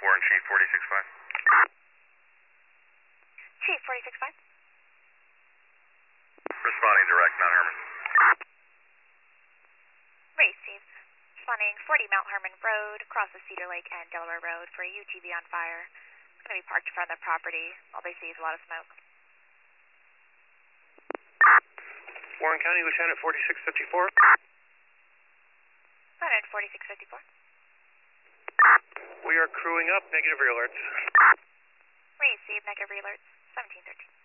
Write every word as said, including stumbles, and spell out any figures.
Warren, Chief forty-six five. Chief forty-six five. Responding direct, Mount Herman. Receive. Responding forty Mount Herman Road, across the Cedar Lake and Delaware Road for a U T V on fire. It's going to be parked in front of the property. All they see is a lot of smoke. Warren County, Lieutenant forty-six fifty-four. Lieutenant forty-six fifty-four. We are crewing up, negative rear alerts. Receive negative alerts, seventeen thirteen.